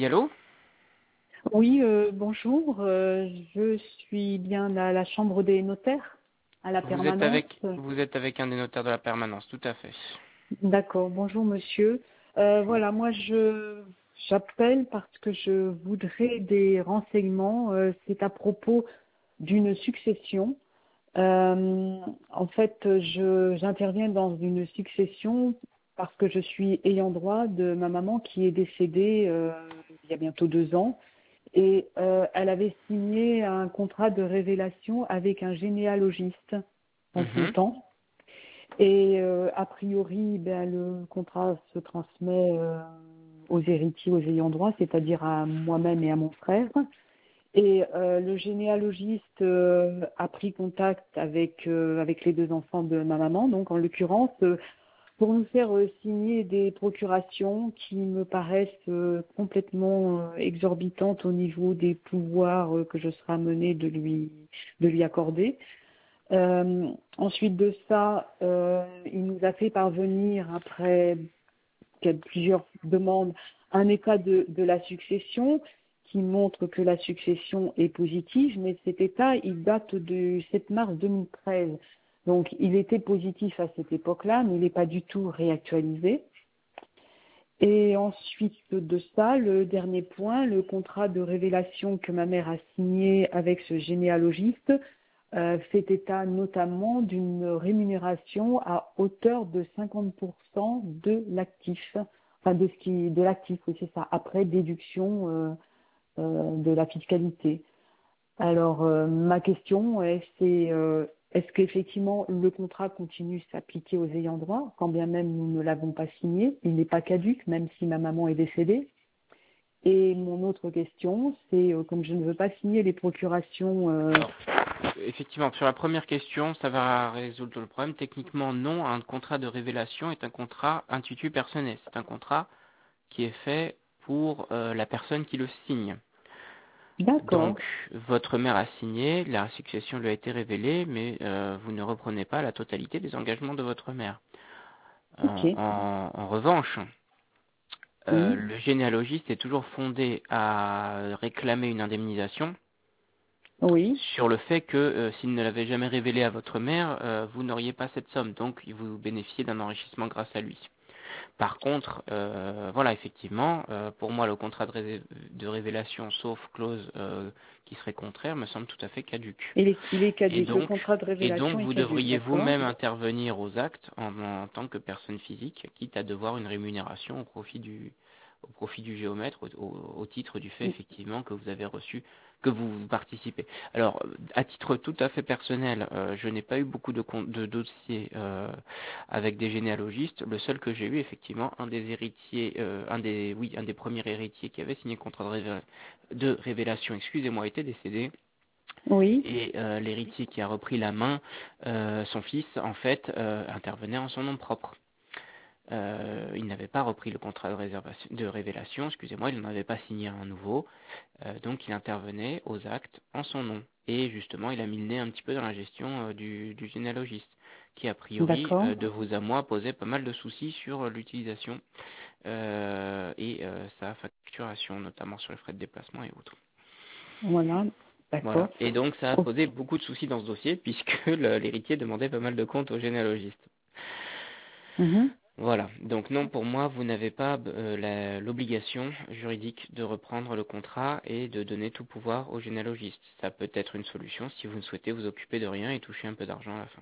Oui, allô? Oui, bonjour. Je suis bien à la Chambre des notaires, à la permanence. Vous êtes avec un des notaires de la permanence, tout à fait. D'accord. Bonjour, monsieur. Bonjour. Voilà, moi, j'appelle parce que je voudrais des renseignements. C'est à propos d'une succession. En fait, j'interviens dans une succession parce que je suis ayant droit de ma maman qui est décédée il y a bientôt 2 ans. Et elle avait signé un contrat de révélation avec un généalogiste en son Mhm. temps. Et a priori, ben, le contrat se transmet aux héritiers, aux ayants droit, c'est-à-dire à moi-même et à mon frère. Et le généalogiste a pris contact avec les 2 enfants de ma maman, donc en l'occurrence, pour nous faire signer des procurations qui me paraissent complètement exorbitantes au niveau des pouvoirs que je serai amenée de lui accorder. Ensuite de ça, il nous a fait parvenir, après plusieurs demandes, un état de la succession qui montre que la succession est positive, mais cet état, il date du 7 mars 2013. Donc, il était positif à cette époque-là, mais il n'est pas du tout réactualisé. Et ensuite de ça, le dernier point, le contrat de révélation que ma mère a signé avec ce généalogiste fait état notamment d'une rémunération à hauteur de 50% de l'actif, enfin de l'actif, oui c'est ça, après déduction de la fiscalité. Alors, ma question est-ce qu'effectivement le contrat continue de s'appliquer aux ayants droit, quand bien même nous ne l'avons pas signé, il n'est pas caduc, même si ma maman est décédée. Et mon autre question, c'est comme je ne veux pas signer les procurations. Alors, effectivement, sur la première question, ça va résoudre le problème. Techniquement, non, un contrat de révélation est un contrat intitulé personnel. C'est un contrat qui est fait pour la personne qui le signe. Donc, D'accord, votre mère a signé, la succession lui a été révélée, mais vous ne reprenez pas la totalité des engagements de votre mère. ok, En revanche, oui, le généalogiste est toujours fondé à réclamer une indemnisation oui, sur le fait que s'il ne l'avait jamais révélé à votre mère, vous n'auriez pas cette somme, donc vous bénéficiez d'un enrichissement grâce à lui. Par contre, voilà, effectivement, pour moi, le contrat de révélation, sauf clause qui serait contraire, me semble tout à fait caduc. il est Et caduc, le donc, contrat de et révélation donc est vous caduc, devriez d'accord, vous-même intervenir aux actes en tant que personne physique, quitte à devoir une rémunération au profit du géomètre, au titre du fait effectivement que vous avez reçu, que vous participez. Alors, à titre tout à fait personnel, je n'ai pas eu beaucoup de dossiers avec des généalogistes. Le seul que j'ai eu, effectivement, un des héritiers, un des premiers héritiers qui avait signé le contrat de révélation, excusez-moi, était décédé. oui, Et l'héritier qui a repris la main, son fils, en fait, intervenait en son nom propre. Il n'avait pas repris le contrat de révélation, excusez-moi, il n'en avait pas signé un nouveau, donc il intervenait aux actes en son nom. Et justement, il a mis le nez un petit peu dans la gestion du généalogiste, qui a priori, d'accord, de vous à moi, posait pas mal de soucis sur l'utilisation et sa facturation, notamment sur les frais de déplacement et autres. voilà, Voilà. d'accord, Et donc ça a ok. posé beaucoup de soucis dans ce dossier puisque l'héritier demandait pas mal de comptes au généalogiste. Mhm. Voilà. Donc non, pour moi, vous n'avez pas l'obligation juridique de reprendre le contrat et de donner tout pouvoir au généalogiste. Ça peut être une solution si vous ne souhaitez vous occuper de rien et toucher un peu d'argent à la fin.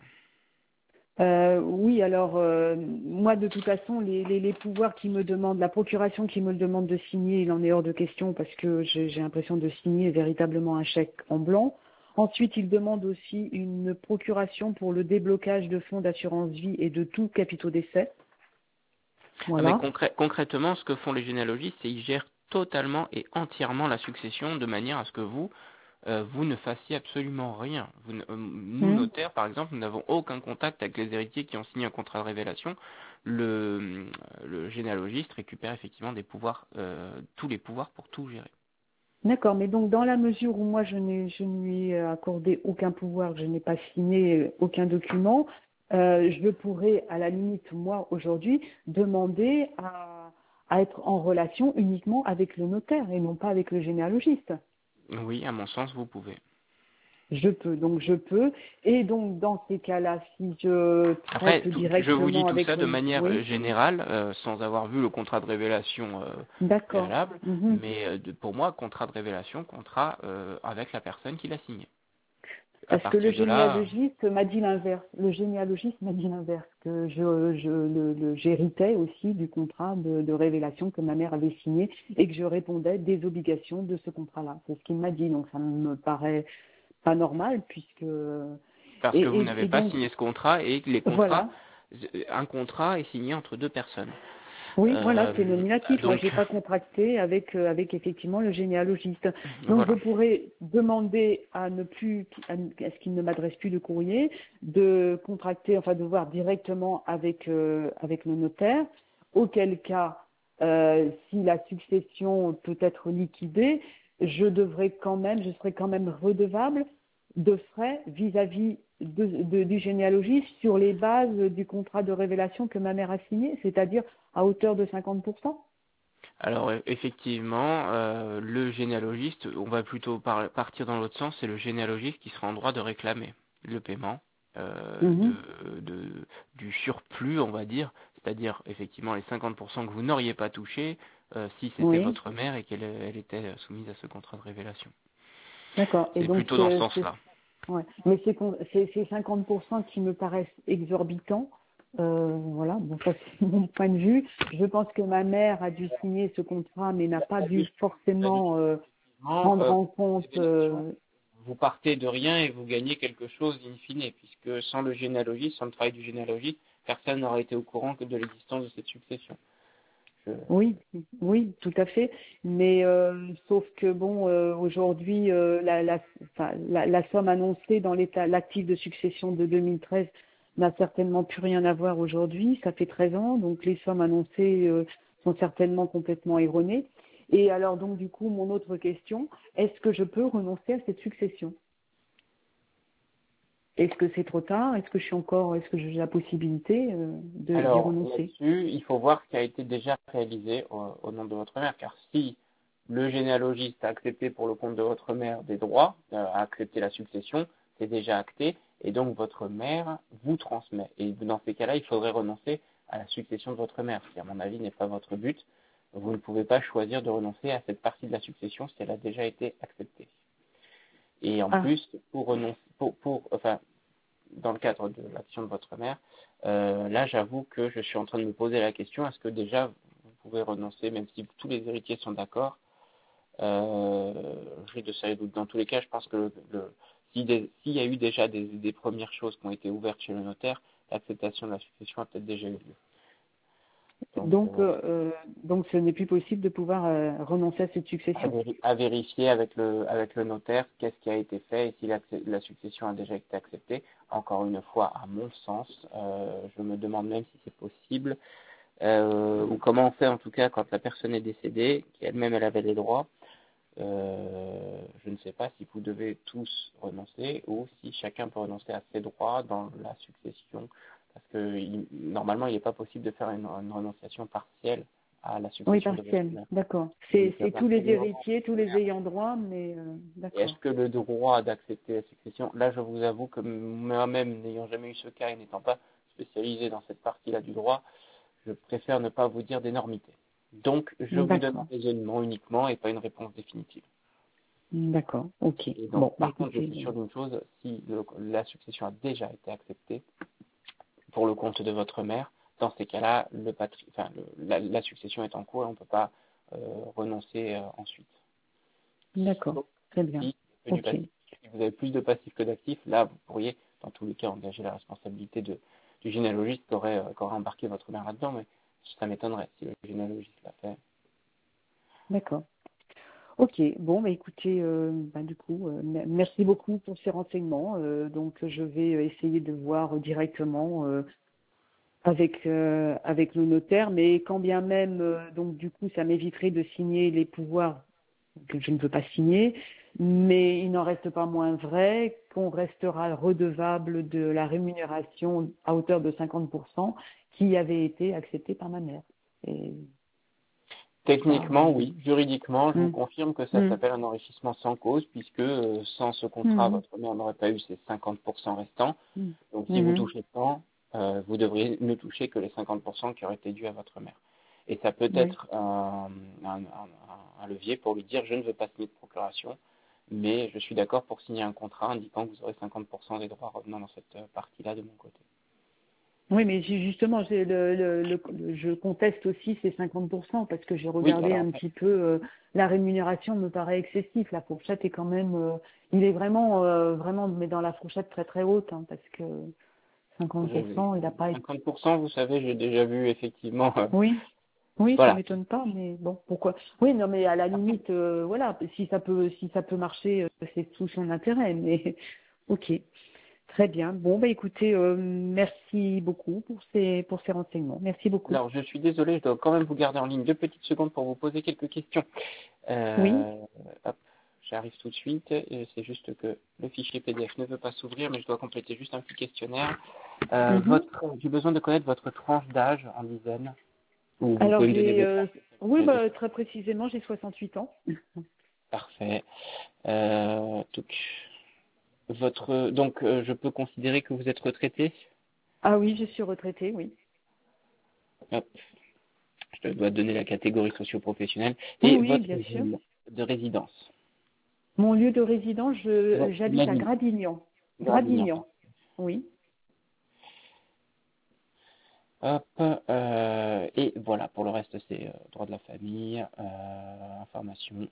Oui, alors moi de toute façon, les pouvoirs qui me demandent, la procuration qui me le demande de signer, il en est hors de question parce que j'ai l'impression de signer véritablement un chèque en blanc. Ensuite, il demande aussi une procuration pour le déblocage de fonds d'assurance vie et de tout capitaux d'essai. Ah, mais Voilà. concrètement, ce que font les généalogistes, c'est qu'ils gèrent totalement et entièrement la succession de manière à ce que vous ne fassiez absolument rien. Nous, Hmm. notaires, par exemple, nous n'avons aucun contact avec les héritiers qui ont signé un contrat de révélation. Le généalogiste récupère effectivement des pouvoirs, tous les pouvoirs pour tout gérer. D'accord, mais donc dans la mesure où moi je ne lui ai accordé aucun pouvoir, je n'ai pas signé aucun document, je pourrais à la limite moi aujourd'hui demander à être en relation uniquement avec le notaire et non pas avec le généalogiste. Oui, à mon sens, vous pouvez. Je peux. Et donc, dans ces cas-là, si je Après, traite je vous dis directement tout avec ça de le... manière Oui, générale, sans avoir vu le contrat de révélation d'accord. préalable, Mhm. mais pour moi, contrat de révélation, contrat avec la personne qui l'a signé. À Parce que le partir de là, généalogiste m'a dit l'inverse. Le généalogiste m'a dit l'inverse, que j'héritais aussi du contrat de révélation que ma mère avait signé et que je répondais des obligations de ce contrat-là. C'est ce qu'il m'a dit. Donc, ça me paraît pas normal puisque... parce que vous n'avez Et pas donc, signé ce contrat et que voilà. un contrat est signé entre deux personnes. Oui, voilà, Euh, c'est nominatif. Moi, donc, j'ai pas contracté avec effectivement le généalogiste. Donc, je voilà. pourrais demander à ce qu'il ne m'adresse plus de courrier, de contracter, enfin, de voir directement avec le notaire. Auquel cas, si la succession peut être liquidée, je serai quand même redevable de frais vis-à-vis du généalogiste sur les bases du contrat de révélation que ma mère a signé, c'est-à-dire à hauteur de 50%. Alors effectivement, le généalogiste, on va plutôt partir dans l'autre sens, c'est le généalogiste qui sera en droit de réclamer le paiement Mhm. du surplus, on va dire, c'est-à-dire effectivement les 50% que vous n'auriez pas touché si c'était Oui, votre mère et qu'elle était soumise à ce contrat de révélation. d'accord. Et C'est donc, plutôt dans ce sens-là. ouais. Mais c'est 50% qui me paraissent exorbitants. Voilà, bon, ça c'est mon point de vue. Je pense que ma mère a dû signer ce contrat, mais n'a pas dû forcément prendre en compte. Vous partez de rien et vous gagnez quelque chose in fine, puisque sans le généalogiste, sans le travail du généalogiste, personne n'aurait été au courant que de l'existence de cette succession. Oui, oui, tout à fait. Mais sauf que bon, aujourd'hui, la somme annoncée dans l'actif de succession de 2013 n'a certainement plus rien à voir aujourd'hui. Ça fait 13 ans, donc les sommes annoncées sont certainement complètement erronées. Et alors donc du coup, mon autre question, est-ce que je peux renoncer à cette succession? Est-ce que c'est trop tard? Est-ce que j'ai la possibilité d'y Alors, renoncer? là-dessus, il faut voir ce qui a été déjà réalisé au nom de votre mère, car si le généalogiste a accepté pour le compte de votre mère des droits, a accepté la succession, c'est déjà acté, et donc votre mère vous transmet. Et dans ces cas-là, il faudrait renoncer à la succession de votre mère, ce qui, à mon avis, n'est pas votre but. Vous ne pouvez pas choisir de renoncer à cette partie de la succession si elle a déjà été acceptée. Et en Ah, plus, pour renoncer, enfin, dans le cadre de l'action de votre mère, là j'avoue que je suis en train de me poser la question, est-ce que déjà vous pouvez renoncer, même si tous les héritiers sont d'accord, j'ai de sérieux doutes. Dans tous les cas, je pense que s'il y a eu déjà des premières choses qui ont été ouvertes chez le notaire, l'acceptation de la succession a peut-être déjà eu lieu. Donc, donc ce n'est plus possible de pouvoir renoncer à cette succession. à vérifier avec le notaire qu'est-ce qui a été fait et si la succession a déjà été acceptée. Encore une fois, à mon sens, je me demande même si c'est possible, ou comment on fait en tout cas quand la personne est décédée, qu'elle-même elle avait les droits. Je ne sais pas si vous devez tous renoncer ou si chacun peut renoncer à ses droits dans la succession, parce que normalement il n'est pas possible de faire une renonciation partielle à la Oui, succession de votre partielle, mère. d'accord. Donc, à C'est tous les partir du moment où héritiers, tous les ayants droit, mais et est-ce d'accord. que le droit d'accepter la succession, là je vous avoue que moi-même n'ayant jamais eu ce cas et n'étant pas spécialisé dans cette partie-là du droit, je préfère ne pas vous dire d'énormité. Donc je vous donne un D'accord, raisonnement uniquement et pas une réponse définitive. d'accord, ok. Et donc Bon, bah par contre je écoutez, suis sûr d'une chose, si la succession a déjà été acceptée pour le compte de votre mère, dans ces cas-là, la succession est en cours et on ne peut pas renoncer ensuite. d'accord, Sauf très bien. si que du Ok, passif. Si vous avez plus de passifs que d'actifs, là, vous pourriez, dans tous les cas, engager la responsabilité du généalogiste qui aurait embarqué votre mère là-dedans, mais ça m'étonnerait si le généalogiste l'a fait. d'accord. Ok, bon, bah écoutez, du coup, merci beaucoup pour ces renseignements. Donc, je vais essayer de voir directement avec le notaire, mais quand bien même, donc du coup, ça m'éviterait de signer les pouvoirs que je ne veux pas signer, mais il n'en reste pas moins vrai qu'on restera redevable de la rémunération à hauteur de 50% qui avait été acceptée par ma mère. Et Techniquement, oui. Juridiquement, je vous Mm. confirme que ça Mm. s'appelle un enrichissement sans cause, puisque sans ce contrat, Mm. votre mère n'aurait pas eu ses 50% restants. Mm. Donc, si vous Mhm. touchez tant, vous devriez ne toucher que les 50% qui auraient été dus à votre mère. Et ça peut Oui. être un levier pour lui dire, je ne veux pas signer de procuration, mais je suis d'accord pour signer un contrat indiquant que vous aurez 50% des droits revenant dans cette partie-là de mon côté. Oui, mais justement, je conteste aussi ces 50% parce que j'ai Oui, regardé alors, un petit peu, la rémunération me paraît excessive. La fourchette est quand même, il est vraiment, mais dans la fourchette très très haute, hein, parce que je- 50%, il n'a pas été. 50%, vous savez, j'ai déjà vu effectivement, Oui, oui, ça voilà. m'étonne pas, mais bon, pourquoi? Oui, non, mais à la limite, voilà, si ça peut marcher, c'est tout son intérêt, mais ok. Très bien. Bon, bah écoutez, merci beaucoup pour ces renseignements. Merci beaucoup. Alors, je suis désolé, je dois quand même vous garder en ligne 2 petites secondes pour vous poser quelques questions. Oui. Euh, hop, j'arrive tout de suite. C'est juste que le fichier PDF ne veut pas s'ouvrir, mais je dois compléter juste un petit questionnaire. Mhm. J'ai besoin de connaître votre tranche d'âge en dizaines. Ou vous Alors pouvez me donner votre âge. oui, bah, très précisément, j'ai 68 ans. Parfait. Donc, je peux considérer que vous êtes retraité. Ah oui, je suis retraitée, oui. Hop, je dois donner la catégorie socio-professionnelle. Oui, Et oui, votre bien sûr. ville de résidence. Mon lieu de résidence, j'habite à L'habitat. Gradignan. Gradignan. Gradignan, oui. Hop, et voilà, pour le reste, c'est droit de la famille, information.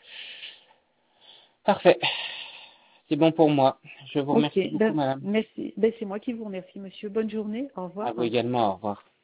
Parfait, c'est bon pour moi. Je vous Ok, remercie beaucoup, ben, madame. merci. Ben, c'est moi qui vous remercie, monsieur. Bonne journée. Au À revoir. vous également, au revoir.